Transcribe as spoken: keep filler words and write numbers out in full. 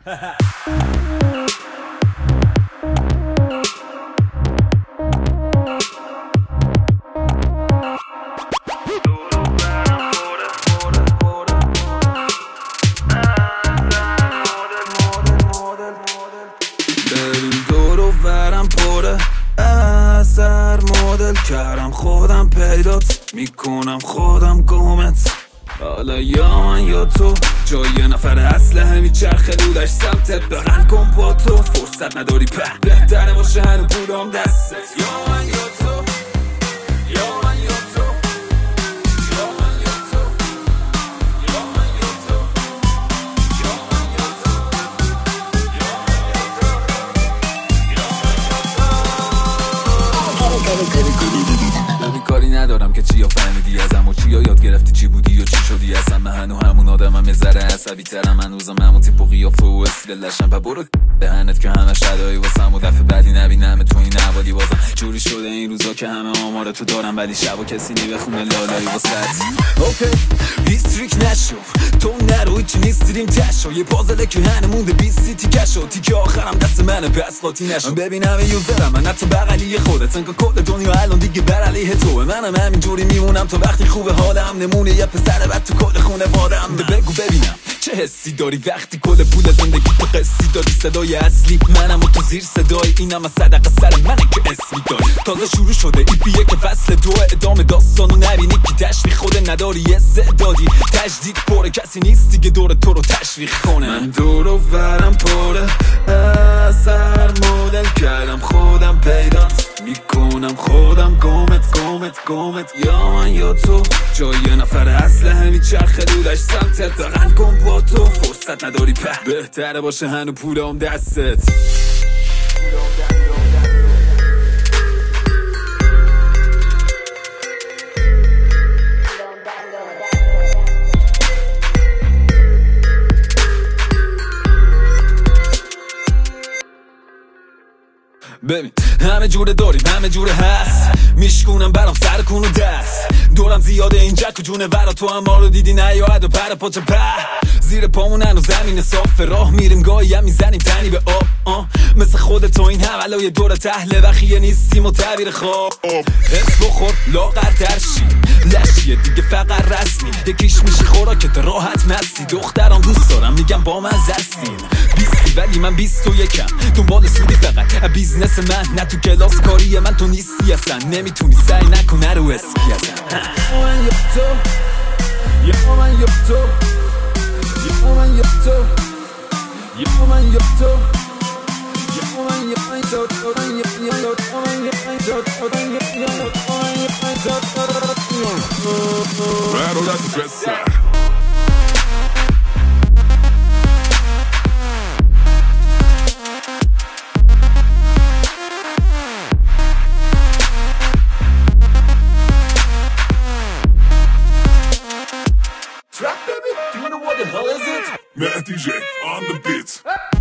اثر مدل کردم خودم پیدات میکنم خودم گمت حالا یا من یا تو جای نفر اسلحه میچرخه دودش سمتت بغن کن با تو فرصت نداری په بهتره باشه هنو پولام دستت یا من یا تو یا من یا تو یا من یا تو یا من یا تو یا من یا تو یا من یا تو ببین کاری ندارم که چیا فهمیدی ازم و چیا یاد گرفتی چی بودی و چی شدی اصلا من هنو همون آدمم یه ذره عصبی ترم هنوزم همون تیپ و قیافه و استیل لشم پا برو دهنت که همه شدایی واسم و دفعه بعدی نبینم تو این نوالی بازم جوری شده این روزا که همه آمار تو دارم ولی شبا کسی نمیخونه لالایی واسط اوکی بیستریک نشو تو نروی چی نیستیریم تشو یه پازله که هنه مونده بیستی تیکشو تیک آخرم دست منه پس قاطی نشو ببین همه یوزرم من حتی بغلی خودت انگاه کل دنیا الان دیگه بر علیه توه منم همینجوری میمونم تا وقتی خوبه حالم نمونه یه پسر بد تو کل خونه وارم بگو ببینم چه حسی داری وقتی کل پول زندگی تو قصی داری صدای اصلی منم و تو زیر صدای اینم از صدقه سر منه که اسمی داری تازه شروع شده ای پیه که فصل دو ادامه داستانو نبینی که تشویق خود نداری یه دادی تجدید پره کسی نیست دیگه دور تو رو تشویق کنه من دور و ورم پره اثر مدل کردم خودم پیدات میکنم خودم گمت گمت گمت یا من یا تو جای نفر اسلحه میچرخه دودش سمتت بغن کن با تو فرصت نداری په بهتره باشه هنو پولام دستت ببین همه جوره داریم همه جوره هست میشکونم برام سر کن و دست دورم زیاده این جک و جونه برا تو هم ما رو دیدی نیاید و پر پاچه په زیر پامون هنو زمین صاف راه میریم گاهی هم میزنیم تنی به آب آه. مثل خودت و این حولای دور تهله وخیه نیستیم و تعبیر خواب حس بخور لاغرتر شی لشیه دیگه فقط رسمی یکیش میشی خوراکت راحت مستی دختران دوست دارم میگم با من زستین بیستی ولی من بیست و یکم دنبال سودی فقط بیزنس من نه تو کلاس کاری من تو نیستی اصلا نمیتونی سعی نکنه رو اسکی ازن یا من یا تو یا من یا تو یا من یا تو یا من یا تو یا من یا من تو یا من یا من تو یا من یا من تو یا من یا من تو Rattle that's the best side Trap baby, do you know what the hell is it? Matt D J on the beat.